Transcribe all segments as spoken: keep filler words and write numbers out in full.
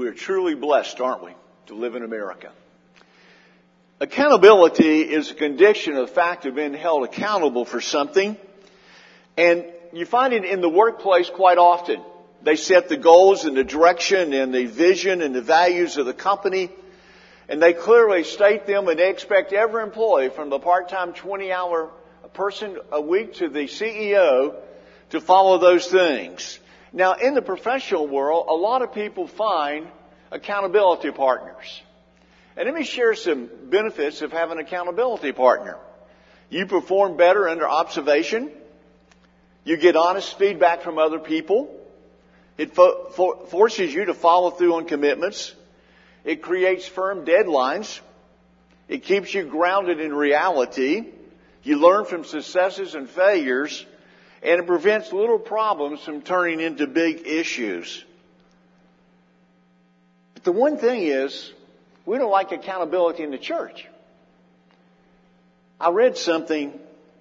We're truly blessed, aren't we, to live in America. Accountability is a condition of the fact of being held accountable for something. And you find it in the workplace quite often. They set the goals and the direction and the vision and the values of the company. And they clearly state them, and they expect every employee, from the part-time twenty-hour person a week to the C E O, to follow those things. Now, in the professional world, a lot of people find accountability partners. And let me share some benefits of having an accountability partner. You perform better under observation. You get honest feedback from other people. It fo- for- forces you to follow through on commitments. It creates firm deadlines. It keeps you grounded in reality. You learn from successes and failures. And it prevents little problems from turning into big issues. But the one thing is, we don't like accountability in the church. I read something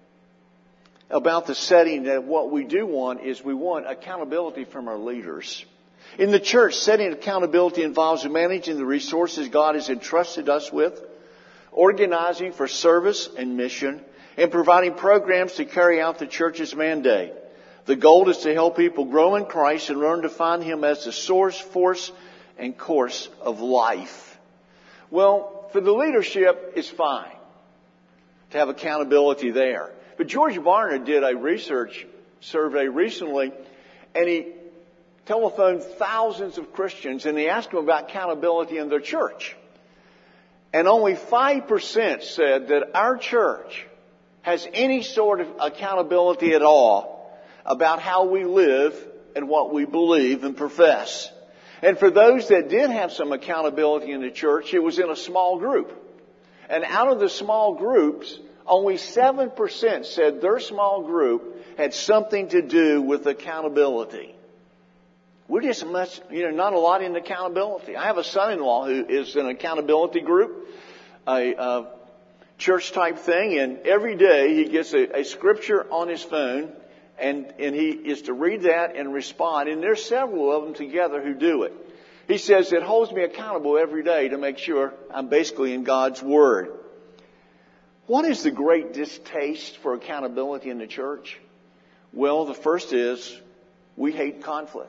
about the setting that what we do want is we want accountability from our leaders. In the church, setting accountability involves managing the resources God has entrusted us with, organizing for service and mission, and providing programs to carry out the church's mandate. The goal is to help people grow in Christ and learn to find Him as the source, force, and course of life. Well, for the leadership, it's fine to have accountability there. But George Barna did a research survey recently, and he telephoned thousands of Christians, and he asked them about accountability in their church. And only five percent said that our church has any sort of accountability at all about how we live and what we believe and profess. And for those that did have some accountability in the church, it was in a small group. And out of the small groups, only seven percent said their small group had something to do with accountability. We're just much, you know, not a lot in accountability. I have a son-in-law who is in an accountability group, a, a church type thing, and every day he gets a, a scripture on his phone, and, and he is to read that and respond. And there's several of them together who do it. He says it holds me accountable every day to make sure I'm basically in God's Word. What is the great distaste for accountability in the church? Well, the first is we hate conflict.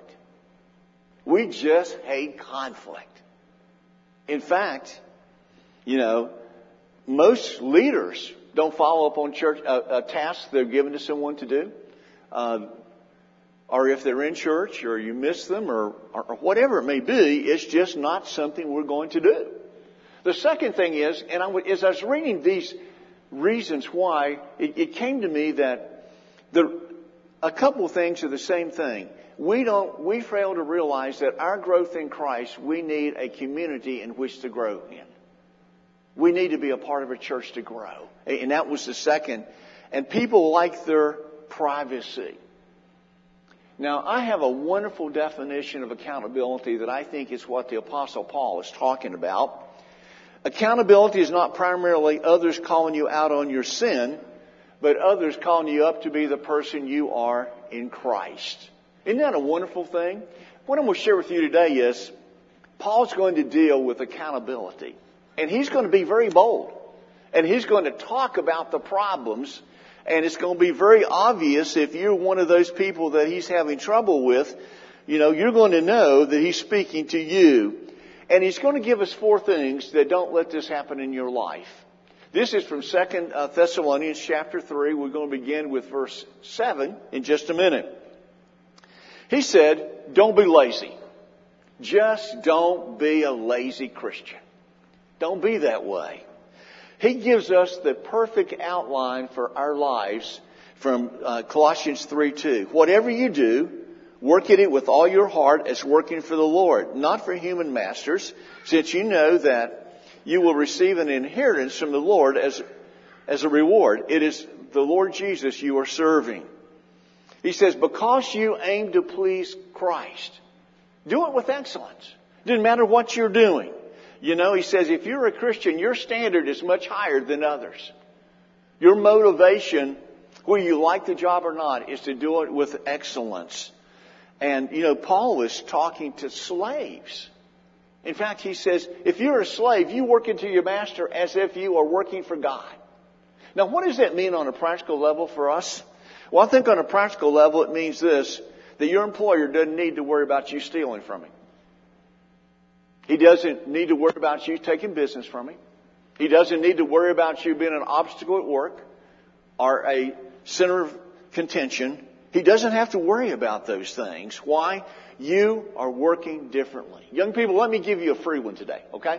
We just hate conflict. In fact, you know, most leaders don't follow up on church uh, uh, tasks they're given to someone to do. Uh, or if they're in church or you miss them or, or, or whatever it may be, it's just not something we're going to do. The second thing is, and I, as I was reading these reasons why, it, it came to me that the, a couple of things are the same thing. We don't, we fail to realize that our growth in Christ, we need a community in which to grow in. We need to be a part of a church to grow. And that was the second. And people like their privacy. Now, I have a wonderful definition of accountability that I think is what the Apostle Paul is talking about. Accountability is not primarily others calling you out on your sin, but others calling you up to be the person you are in Christ. Isn't that a wonderful thing? What I'm going to share with you today is Paul's going to deal with accountability. And he's going to be very bold. And he's going to talk about the problems. And it's going to be very obvious if you're one of those people that he's having trouble with. You know, you're going to know that he's speaking to you. And he's going to give us four things that don't let this happen in your life. This is from Second Thessalonians chapter three. We're going to begin with verse seven in just a minute. He said, don't be lazy. Just don't be a lazy Christian. Don't be that way. He gives us the perfect outline for our lives from uh, Colossians three two. Whatever you do, work at it with all your heart as working for the Lord, not for human masters, since you know that you will receive an inheritance from the Lord as, as a reward. It is the Lord Jesus you are serving. He says, because you aim to please Christ, do it with excellence. It doesn't matter what you're doing. You know, he says, if you're a Christian, your standard is much higher than others. Your motivation, whether you like the job or not, is to do it with excellence. And, you know, Paul was talking to slaves. In fact, he says, if you're a slave, you work into your master as if you are working for God. Now, what does that mean on a practical level for us? Well, I think on a practical level, it means this, that your employer doesn't need to worry about you stealing from him. He doesn't need to worry about you taking business from him. He doesn't need to worry about you being an obstacle at work or a center of contention. He doesn't have to worry about those things. Why? You are working differently. Young people, let me give you a free one today, okay?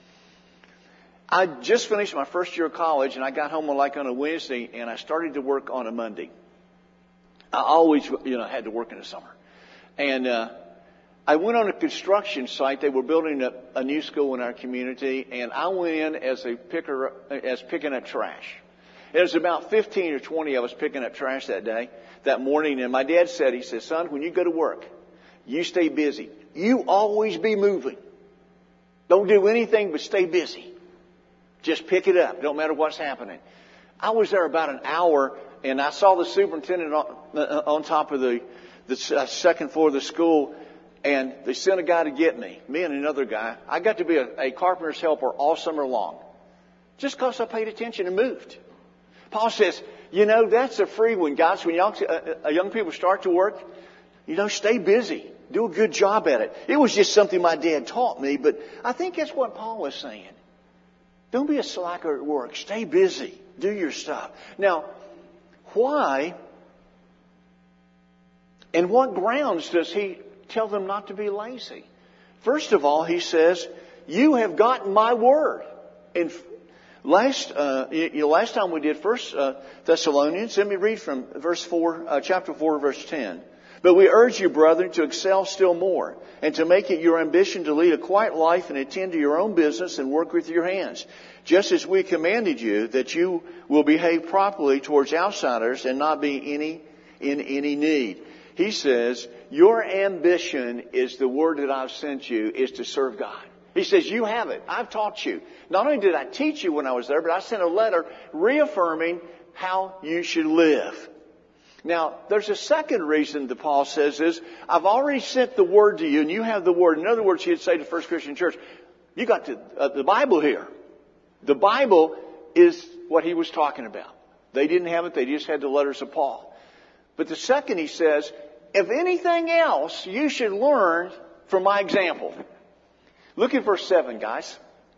I just finished my first year of college, and I got home on like on a Wednesday, and I started to work on a Monday. I always, you know, had to work in the summer. And uh I went on a construction site. They were building a, a new school in our community, and I went in as a picker, as picking up trash. There was about fifteen or twenty of us picking up trash that day, that morning, and my dad said, he said, son, when you go to work, you stay busy. You always be moving. Don't do anything but stay busy. Just pick it up. Don't matter what's happening. I was there about an hour, and I saw the superintendent on, uh, on top of the, the uh, second floor of the school, and they sent a guy to get me, me and another guy. I got to be a, a carpenter's helper all summer long, just because I paid attention and moved. Paul says, you know, that's a free one, guys. When young, uh, young people start to work, you know, stay busy. Do a good job at it. It was just something my dad taught me, but I think that's what Paul was saying. Don't be a slacker at work. Stay busy. Do your stuff. Now, why and what grounds does he tell them not to be lazy? First of all, he says, you have gotten my word. And last, uh, you know, last time we did First uh, Thessalonians, let me read from verse four, uh, chapter four, verse ten. But we urge you, brethren, to excel still more, and to make it your ambition to lead a quiet life and attend to your own business and work with your hands, just as we commanded you, that you will behave properly towards outsiders and not be any in any need. He says, your ambition is the word that I've sent you, is to serve God. He says, you have it. I've taught you. Not only did I teach you when I was there, but I sent a letter reaffirming how you should live. Now, there's a second reason that Paul says is, I've already sent the word to you, and you have the word. In other words, he'd say to First Christian Church, you got to, uh, the Bible here. The Bible is what he was talking about. They didn't have it. They just had the letters of Paul. But the second, he says, if anything else, you should learn from my example. Look at verse seven, guys.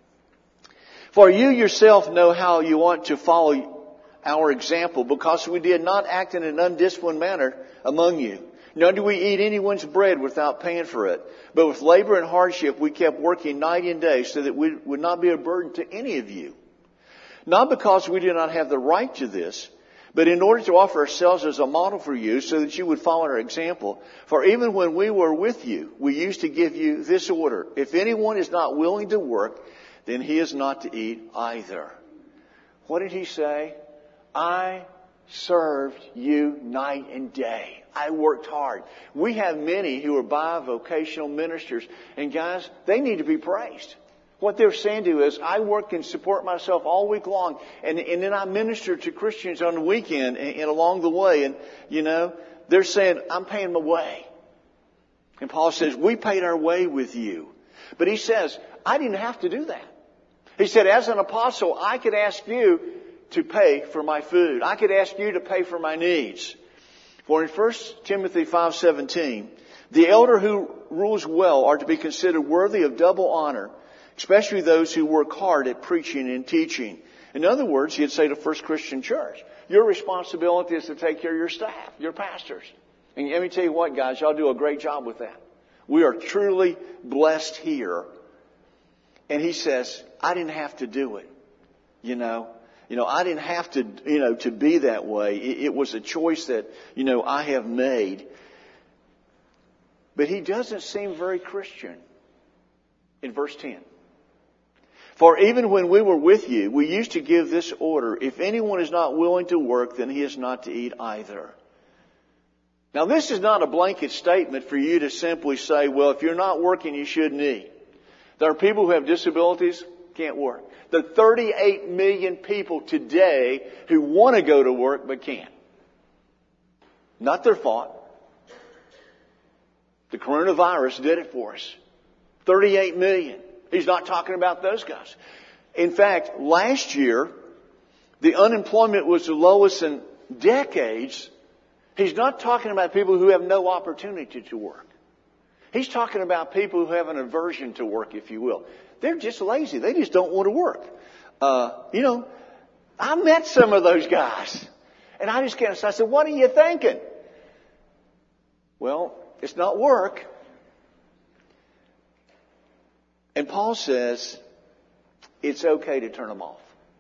For you yourself know how you want to follow our example, because we did not act in an undisciplined manner among you. Nor do we eat anyone's bread without paying for it. But with labor and hardship we kept working night and day, so that we would not be a burden to any of you. Not because we did not have the right to this, but in order to offer ourselves as a model for you, so that you would follow our example. For even when we were with you, we used to give you this order: if anyone is not willing to work, then he is not to eat either. What did he say? I served you night and day. I worked hard. We have many who are bivocational ministers, and guys, they need to be praised. What they're saying to you is, I work and support myself all week long, and, and then I minister to Christians on the weekend and, and along the way, and, you know, they're saying, I'm paying my way. And Paul says, we paid our way with you. But he says, I didn't have to do that. He said, as an apostle, I could ask you to pay for my food. I could ask you to pay for my needs. For in First Timothy five seventeen, the elder who rules well are to be considered worthy of double honor, especially those who work hard at preaching and teaching. In other words, he'd say to First Christian Church, your responsibility is to take care of your staff, your pastors. And let me tell you what, guys, y'all do a great job with that. We are truly blessed here. And he says, I didn't have to do it. You know, you know, I didn't have to, you know, to be that way. It, it was a choice that, you know, I have made. But he doesn't seem very Christian in verse ten. For even when we were with you, we used to give this order: if anyone is not willing to work, then he is not to eat either. Now, this is not a blanket statement for you to simply say, well, if you're not working, you shouldn't eat. There are people who have disabilities, can't work. There are thirty-eight million people today who want to go to work but can't. Not their fault. The coronavirus did it for us. thirty-eight million. He's not talking about those guys. In fact, last year, the unemployment was the lowest in decades. He's not talking about people who have no opportunity to work. He's talking about people who have an aversion to work, if you will. They're just lazy. They just don't want to work. Uh, you know, I met some of those guys. And I just can't. I said, what are you thinking? Well, it's not work. And Paul says, it's okay to turn them off.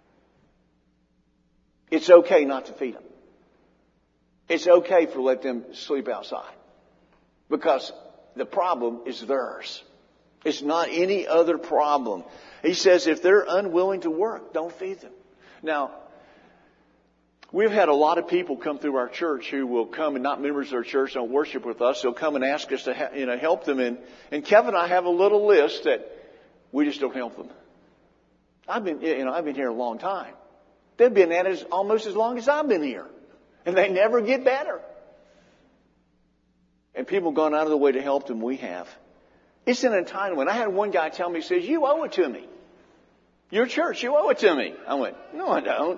It's okay not to feed them. It's okay for let them sleep outside. Because the problem is theirs. It's not any other problem. He says if they're unwilling to work, don't feed them. Now, we've had a lot of people come through our church who will come and not members of our church, don't worship with us. They'll come and ask us to ha- you know, help them. And, and Kevin and I have a little list that we just don't help them. I've been, you know, I've been here a long time. They've been at it almost as long as I've been here. And they never get better. And people have gone out of the way to help them. We have. It's an entitlement. I had one guy tell me, he says, you owe it to me. Your church, you owe it to me. I went, no, I don't.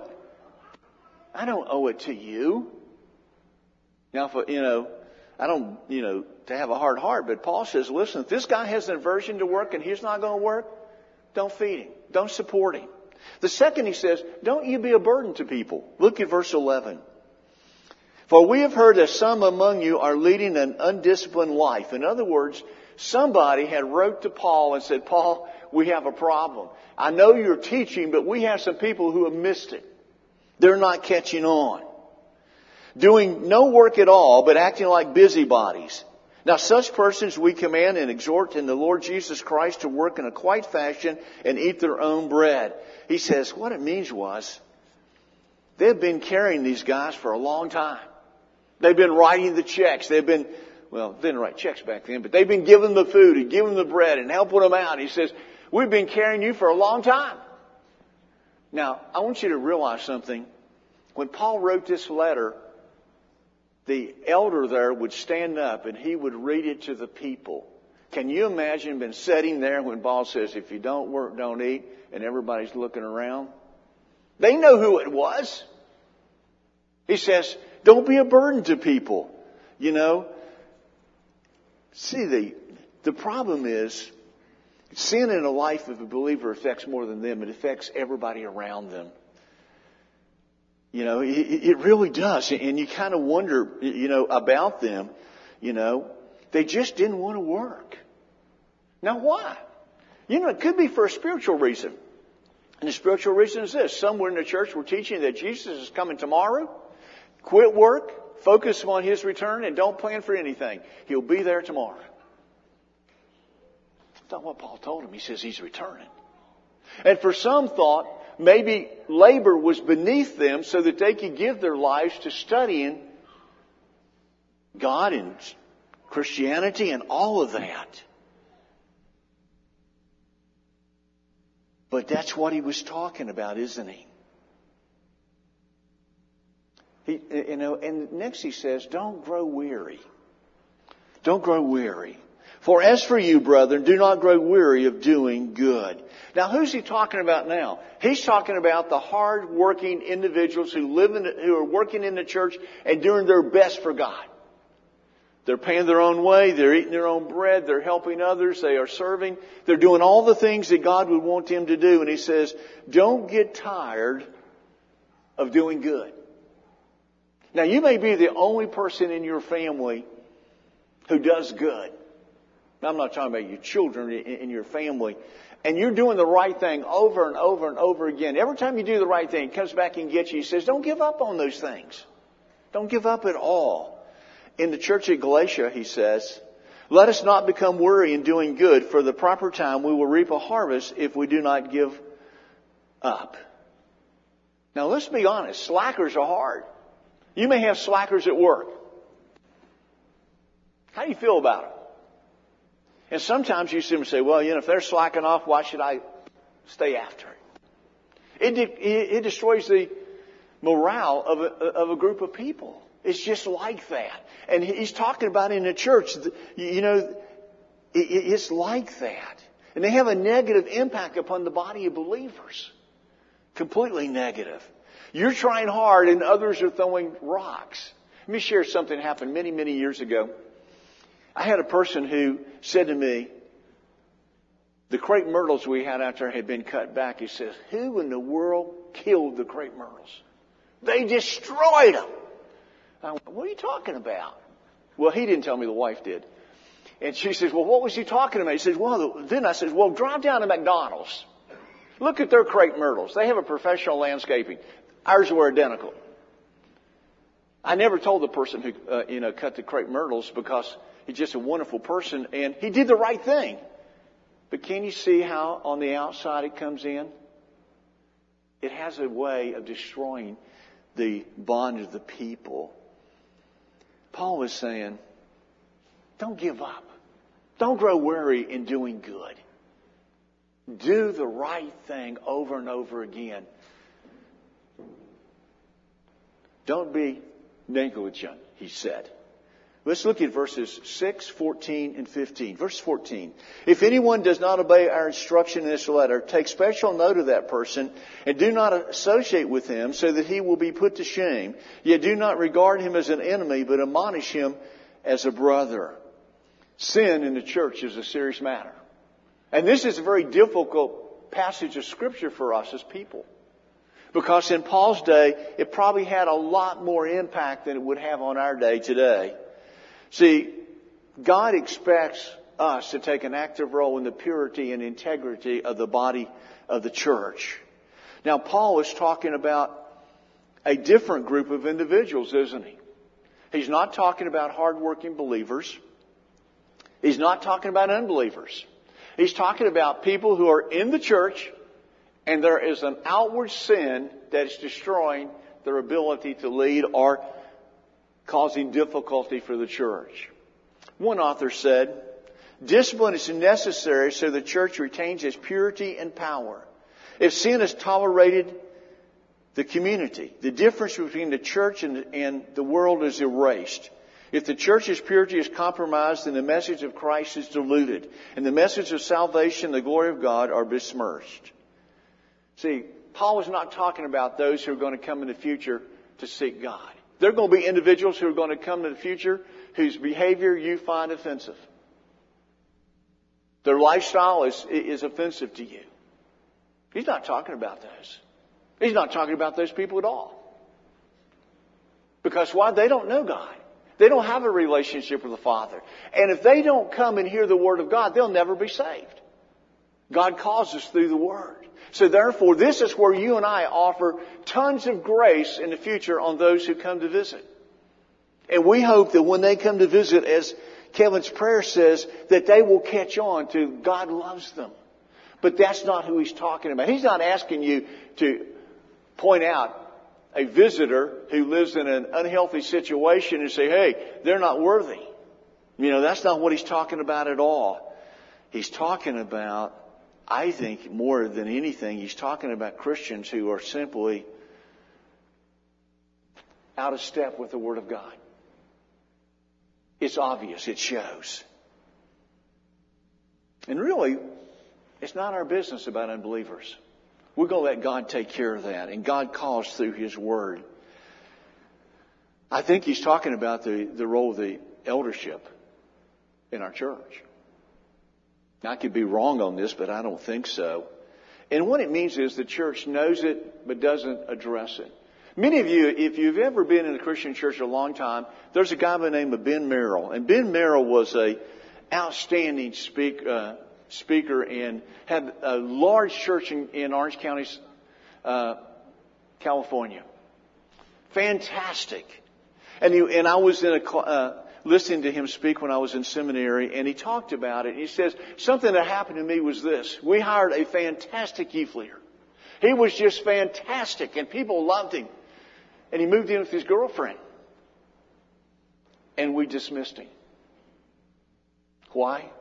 I don't owe it to you. Now, if, you know, I don't, you know, to have a hard heart, but Paul says, listen, if this guy has an aversion to work and he's not going to work, don't feed him. Don't support him. The second, he says, don't you be a burden to people. Look at verse eleven. For we have heard that some among you are leading an undisciplined life. In other words, somebody had wrote to Paul and said, Paul, we have a problem. I know you're teaching, but we have some people who have missed it. They're not catching on. Doing no work at all, but acting like busybodies. Now such persons we command and exhort in the Lord Jesus Christ to work in a quiet fashion and eat their own bread. He says what it means was they've been carrying these guys for a long time. They've been writing the checks. They've been, well, they didn't write checks back then, but they've been giving them the food and giving them the bread and helping them out. He says, we've been carrying you for a long time. Now, I want you to realize something. When Paul wrote this letter, the elder there would stand up and he would read it to the people. Can you imagine been sitting there when Paul says, if you don't work, don't eat, and everybody's looking around? They know who it was. He says, don't be a burden to people. You know, see, the, the problem is sin in the life of a believer affects more than them. It affects everybody around them. You know, it, it really does. And you kind of wonder, you know, about them. You know, they just didn't want to work. Now, why? You know, it could be for a spiritual reason. And the spiritual reason is this. Somewhere in the church we're teaching that Jesus is coming tomorrow. Quit work, focus on His return, and don't plan for anything. He'll be there tomorrow. That's not what Paul told him. He says He's returning. And for some thought, maybe labor was beneath them so that they could give their lives to studying God and Christianity and all of that. But that's what he was talking about, isn't he? He, you know, and next he says, don't grow weary. Don't grow weary. For as for you, brethren, do not grow weary of doing good. Now, who's he talking about now? He's talking about the hard-working individuals who live in, the, who are working in the church and doing their best for God. They're paying their own way. They're eating their own bread. They're helping others. They are serving. They're doing all the things that God would want them to do. And he says, don't get tired of doing good. Now, you may be the only person in your family who does good. Now, I'm not talking about your children in your family. And you're doing the right thing over and over and over again. Every time you do the right thing, it comes back and gets you. He says, don't give up on those things. Don't give up at all. In the church at Galatia, he says, let us not become weary in doing good, for the proper time we will reap a harvest if we do not give up. Now, let's be honest. Slackers are hard. You may have slackers at work. How do you feel about it? And sometimes you see them say, well, you know, if they're slacking off, why should I stay after it? It, it destroys the morale of a, of a group of people. It's just like that. And he's talking about in the church, you know, It, it, it's like that. And they have a negative impact upon the body of believers. Completely negative. You're trying hard and others are throwing rocks. Let me share something that happened many, many years ago. I had a person who said to me, the crepe myrtles we had out there had been cut back. He says, who in the world killed the crepe myrtles? They destroyed them. I went, what are you talking about? Well, he didn't tell me, the wife did. And she says, well, what was he talking about? He says, well, then I said, well, drive down to McDonald's. Look at their crepe myrtles. They have a professional landscaping. Ours were identical. I never told the person who, uh, you know, cut the crepe myrtles because he's just a wonderful person and he did the right thing. But can you see how on the outside it comes in? It has a way of destroying the bond of the people. Paul was saying, don't give up. Don't grow weary in doing good. Do the right thing over and over again. Don't be negligent, he said. Let's look at verses six, fourteen, and fifteen. Verse fourteen. If anyone does not obey our instruction in this letter, take special note of that person and do not associate with him so that he will be put to shame. Yet do not regard him as an enemy, but admonish him as a brother. Sin in the church is a serious matter. And this is a very difficult passage of Scripture for us as people. Because in Paul's day, it probably had a lot more impact than it would have on our day today. See, God expects us to take an active role in the purity and integrity of the body of the church. Now, Paul is talking about a different group of individuals, isn't he? He's not talking about hardworking believers. He's not talking about unbelievers. He's talking about people who are in the church and there is an outward sin that is destroying their ability to lead or causing difficulty for the church. One author said, discipline is necessary so the church retains its purity and power. If sin is tolerated, the community, the difference between the church and, and the world is erased. If the church's purity is compromised, then the message of Christ is diluted, and the message of salvation, the glory of God, are besmirched. See, Paul is not talking about those who are going to come in the future to seek God. There are going to be individuals who are going to come in the future whose behavior you find offensive. Their lifestyle is, is offensive to you. He's not talking about those. He's not talking about those people at all. Because why? They don't know God. They don't have a relationship with the Father. And if they don't come and hear the Word of God, they'll never be saved. God calls us through the Word. So therefore, this is where you and I offer tons of grace in the future on those who come to visit. And we hope that when they come to visit, as Kevin's prayer says, that they will catch on to God loves them. But that's not who he's talking about. He's not asking you to point out a visitor who lives in an unhealthy situation and say, hey, they're not worthy. You know, that's not what he's talking about at all. He's talking about, I think more than anything, he's talking about Christians who are simply out of step with the Word of God. It's obvious. It shows. And really, it's not our business about unbelievers. We're going to let God take care of that. And God calls through His Word. I think He's talking about the, the role of the eldership in our church. Now, I could be wrong on this, but I don't think so. And what it means is the church knows it, but doesn't address it. Many of you, if you've ever been in a Christian church a long time, there's a guy by the name of Ben Merrill. And Ben Merrill was a outstanding speak, uh, speaker and had a large church in, in Orange County, uh, California. Fantastic. And he, and I was in a, uh, listening to him speak when I was in seminary, and he talked about it. He says, something that happened to me was this. We hired a fantastic youth leader. He was just fantastic, and people loved him. And he moved in with his girlfriend. And we dismissed him. Why?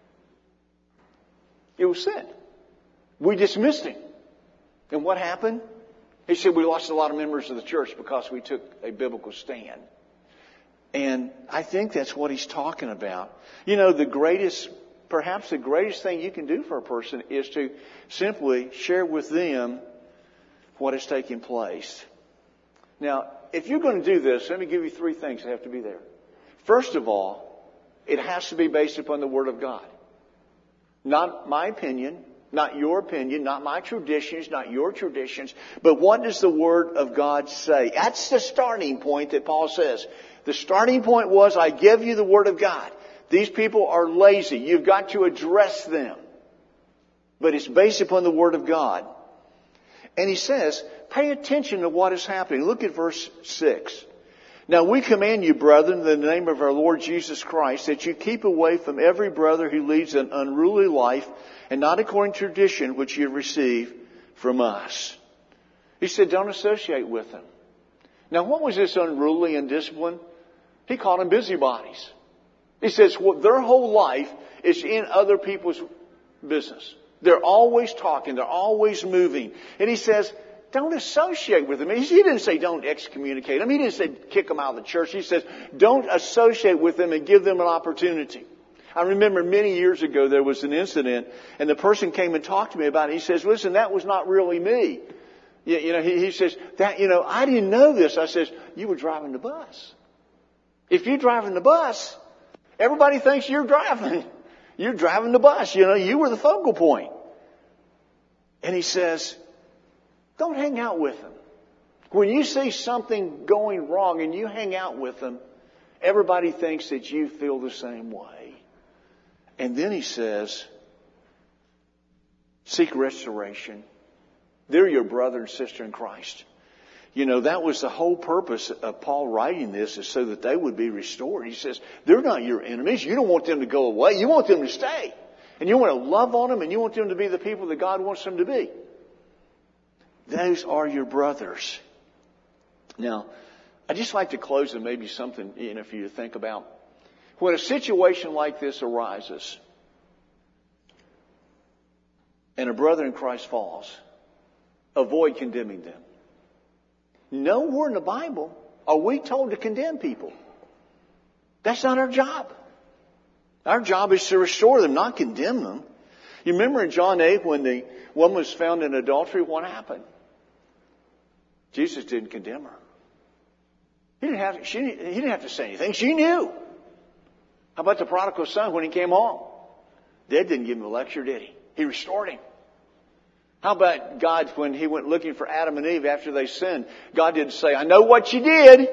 It was sin. We dismissed him. And what happened? He said we lost a lot of members of the church because we took a biblical stand. And I think that's what he's talking about. You know, the greatest perhaps the greatest thing you can do for a person is to simply share with them what is taking place. Now, if you're going to do this, let me give you three things that have to be there. First of all, it has to be based upon the Word of God. Not my opinion, not your opinion, not my traditions, not your traditions, but what does the Word of God say? That's the starting point that Paul says. The starting point was, I give you the Word of God. These people are lazy. You've got to address them. But it's based upon the Word of God. And he says, pay attention to what is happening. Look at verse six. Now we command you, brethren, in the name of our Lord Jesus Christ, that you keep away from every brother who leads an unruly life, and not according to tradition which you have received from us. He said, don't associate with them. Now what was this unruly and discipline? He called them busybodies. He says, well, their whole life is in other people's business. They're always talking. They're always moving. And he says, don't associate with them. He didn't say don't excommunicate them. He didn't say kick them out of the church. He says don't associate with them and give them an opportunity. I remember many years ago there was an incident and the person came and talked to me about it. He says, listen, that was not really me. You, you know, he, he says, that, you know, I didn't know this. I says, you were driving the bus. If you're driving the bus, everybody thinks you're driving. You're driving the bus. You know, you were the focal point. And he says, don't hang out with them. When you see something going wrong and you hang out with them, everybody thinks that you feel the same way. And then he says, seek restoration. They're your brother and sister in Christ. You know, that was the whole purpose of Paul writing this, is so that they would be restored. He says, they're not your enemies. You don't want them to go away. You want them to stay. And you want to love on them, and you want them to be the people that God wants them to be. Those are your brothers. Now, I'd just like to close with maybe something, you know, for you to think about. When a situation like this arises, and a brother in Christ falls, avoid condemning them. Nowhere in the Bible are we told to condemn people. That's not our job. Our job is to restore them, not condemn them. You remember in John eight when the woman was found in adultery, what happened? Jesus didn't condemn her. He didn't have to, she, he didn't have to say anything. She knew. How about the prodigal son when he came home? Dad didn't give him a lecture, did he? He restored him. How about God when He went looking for Adam and Eve after they sinned? God didn't say, I know what you did.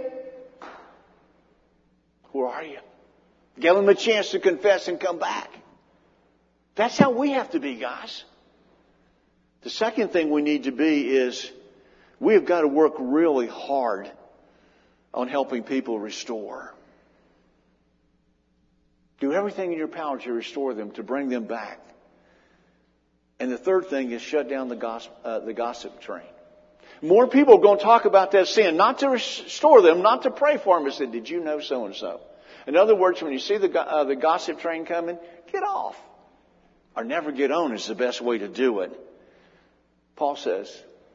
Where are you? Give them a chance to confess and come back. That's how we have to be, guys. The second thing we need to be is we have got to work really hard on helping people restore. Do everything in your power to restore them, to bring them back. And the third thing is shut down the gossip, uh, the gossip train. More people are going to talk about that sin, not to restore them, not to pray for them, but say, did you know so-and-so? In other words, when you see the, uh, the gossip train coming, get off. Or never get on is the best way to do it. Paul says,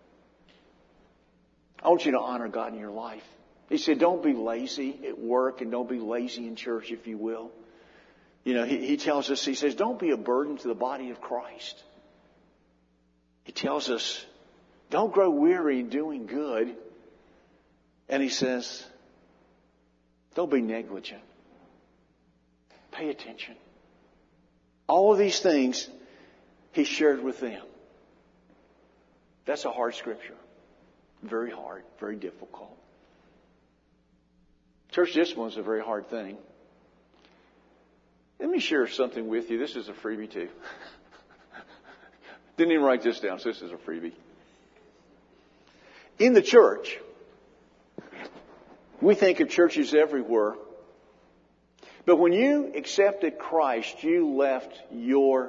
I want you to honor God in your life. He said, don't be lazy at work and don't be lazy in church, if you will. You know, he, he tells us, he says, don't be a burden to the body of Christ. He tells us, don't grow weary in doing good. And he says, don't be negligent. Pay attention. All of these things he shared with them. That's a hard scripture. Very hard, very difficult. Church discipline is a very hard thing. Let me share something with you. This is a freebie too. Didn't even write this down, so this is a freebie. In the church, we think of churches everywhere. But when you accepted Christ, you left your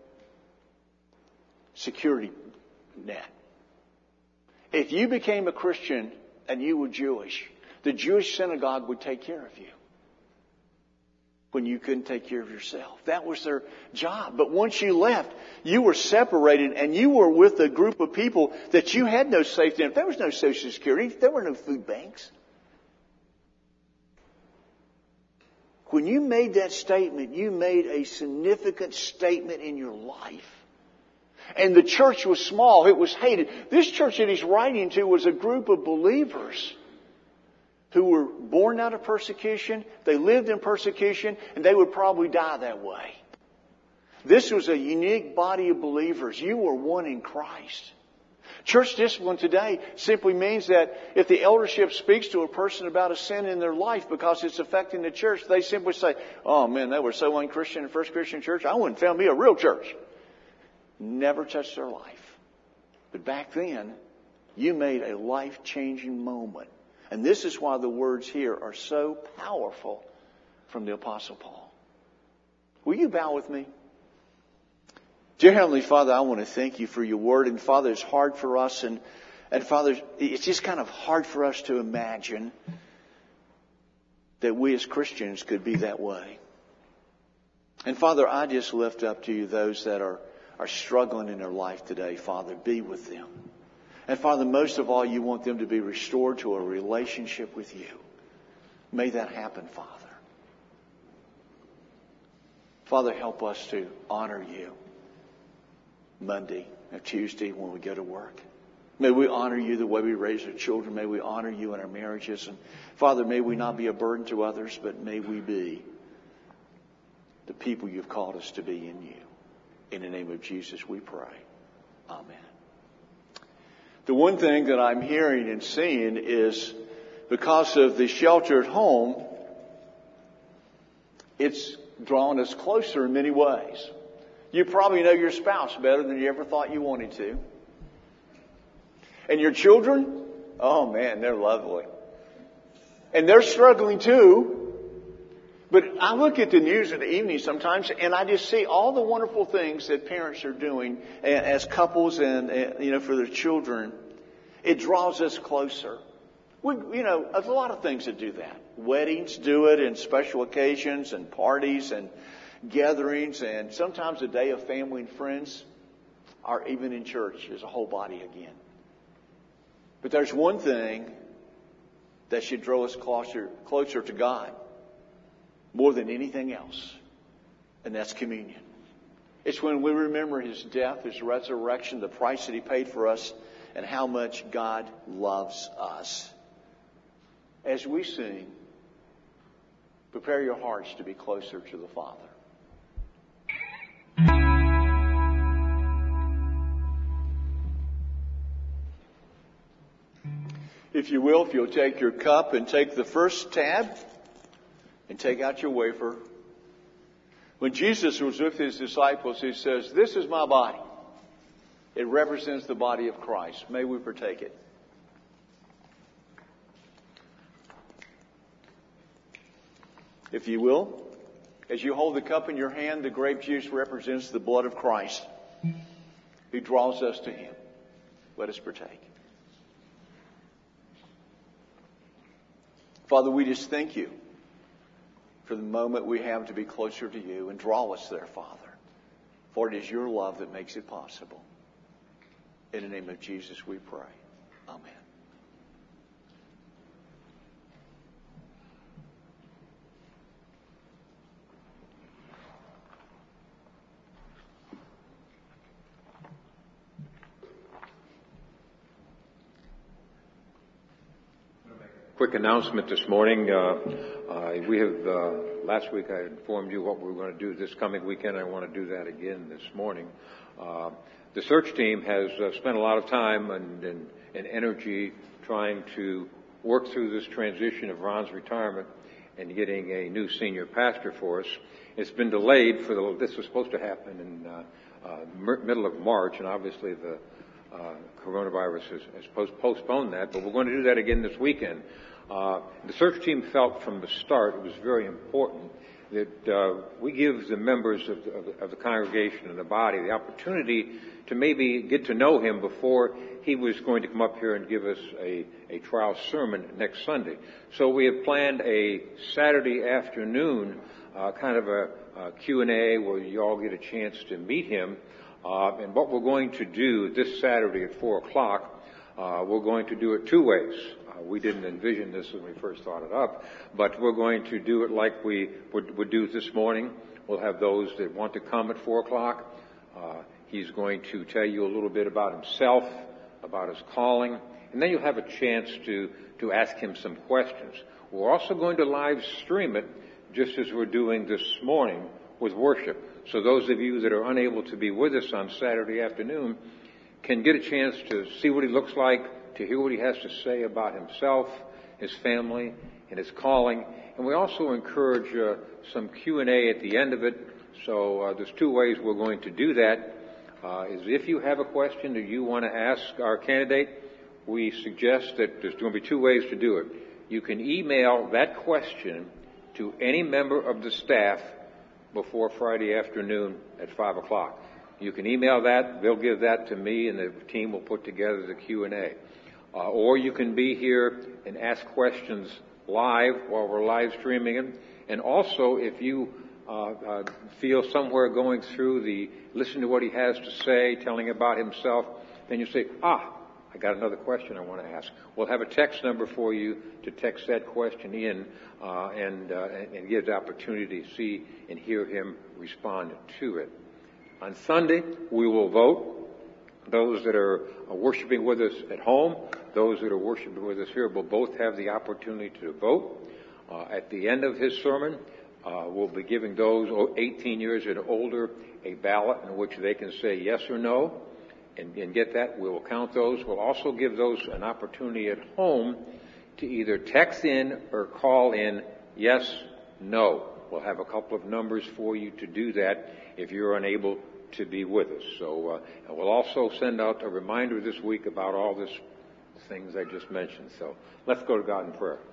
security net. If you became a Christian and you were Jewish, the Jewish synagogue would take care of you when you couldn't take care of yourself. That was their job. But once you left, you were separated and you were with a group of people that you had no safety in. There was no Social Security. There were no food banks. When you made that statement, you made a significant statement in your life. And the church was small. It was hated. This church that he's writing to was a group of believers who were born out of persecution. They lived in persecution, and they would probably die that way. This was a unique body of believers. You were one in Christ. Church discipline today simply means that if the eldership speaks to a person about a sin in their life because it's affecting the church, they simply say, oh man, they were so unchristian in First Christian Church, I wouldn't found me a real church. Never touched their life. But back then, you made a life-changing moment. And this is why the words here are so powerful from the Apostle Paul. Will you bow with me? Dear Heavenly Father, I want to thank you for your word. And Father, it's hard for us. And, and Father, it's just kind of hard for us to imagine that we as Christians could be that way. And Father, I just lift up to you those that are, are struggling in their life today. Father, be with them. And Father, most of all, you want them to be restored to a relationship with you. May that happen, Father. Father, help us to honor you Monday or Tuesday when we go to work. May we honor you the way we raise our children. May we honor you in our marriages. And Father, may we not be a burden to others, but may we be the people you've called us to be in you. In the name of Jesus we pray. Amen. The one thing that I'm hearing and seeing is because of the shelter at home, it's drawn us closer in many ways. You probably know your spouse better than you ever thought you wanted to. And your children, oh man, they're lovely. And they're struggling too. But I look at the news in the evening sometimes and I just see all the wonderful things that parents are doing as couples and, you know, for their children. It draws us closer. We, you know, there's a lot of things that do that. Weddings do it, and special occasions and parties and gatherings, and sometimes a day of family and friends, or even in church as a whole body again. But there's one thing that should draw us closer, closer to God more than anything else, and that's communion. It's when we remember His death, His resurrection, the price that He paid for us, and how much God loves us. As we sing, prepare your hearts to be closer to the Father. If you will, if you'll take your cup and take the first tab and take out your wafer. When Jesus was with His disciples, He says, "This is my body." It represents the body of Christ. May we partake it. If you will, as you hold the cup in your hand, the grape juice represents the blood of Christ, who draws us to Him. Let us partake. Father, we just thank you for the moment we have to be closer to you, and draw us there, Father. For it is your love that makes it possible. In the name of Jesus we pray. Amen. Quick announcement this morning. Uh, uh, we have, uh, last week I informed you what we were going to do this coming weekend. I want to do that again this morning. Uh, the search team has uh, spent a lot of time and, and, and energy trying to work through this transition of Ron's retirement and getting a new senior pastor for us. It's been delayed for the, this was supposed to happen in uh, uh, middle of March, and obviously the uh, coronavirus has, has post- postponed that, but we're going to do that again this weekend. Uh, the search team felt from the start it was very important that uh, we give the members of the, of, the, of the congregation and the body the opportunity to maybe get to know him before he was going to come up here and give us a, a trial sermon next Sunday. So we have planned a Saturday afternoon uh, kind of a, a Q and A where you all get a chance to meet him. Uh, and what we're going to do this Saturday at four o'clock, uh, we're going to do it two ways. Uh, Uh, we didn't envision this when we first thought it up, but we're going to do it like we would, would do this morning. We'll have those that want to come at four o'clock. Uh, he's going to tell you a little bit about himself, about his calling, and then you'll have a chance to, to ask him some questions. We're also going to live stream it just as we're doing this morning with worship. So those of you that are unable to be with us on Saturday afternoon can get a chance to see what he looks like, to hear what he has to say about himself, his family, and his calling. And we also encourage uh, some Q and A at the end of it. So uh, there's two ways we're going to do that. Uh, is if you have a question that you want to ask our candidate, we suggest that there's going to be two ways to do it. You can email that question to any member of the staff before Friday afternoon at five o'clock. You can email that. They'll give that to me, and the team will put together the Q and A. Uh, or you can be here and ask questions live while we're live streaming it. And also, if you uh, uh, feel somewhere going through the listen to what he has to say, telling about himself, then you say, ah, I got another question I want to ask. We'll have a text number for you to text that question in uh, and, uh, and give the opportunity to see and hear him respond to it. On Sunday, we will vote. Those that are worshiping with us at home, those that are worshiping with us here will both have the opportunity to vote. Uh, at the end of his sermon, uh, we'll be giving those eighteen years and older a ballot in which they can say yes or no. And, and get that. We will count those. We'll also give those an opportunity at home to either text in or call in yes, no. We'll have a couple of numbers for you to do that if you're unable to be with us. So uh, and we'll also send out a reminder this week about all these things I just mentioned. So let's go to God in prayer.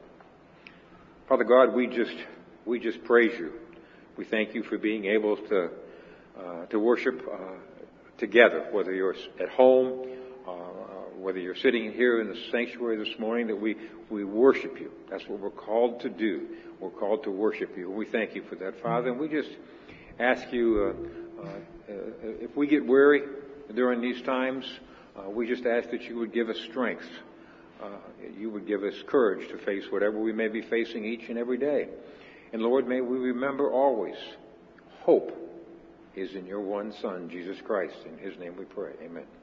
Father God, we just we just praise you. We thank you for being able to uh, to worship Uh, together, whether you're at home, uh, whether you're sitting here in the sanctuary this morning, that we, we worship you. That's what we're called to do. We're called to worship you. We thank you for that, Father. And we just ask you, uh, uh, uh, if we get weary during these times, uh, we just ask that you would give us strength. Uh, you would give us courage to face whatever we may be facing each and every day. And Lord, may we remember always hope is in your one Son, Jesus Christ. In his name we pray. Amen.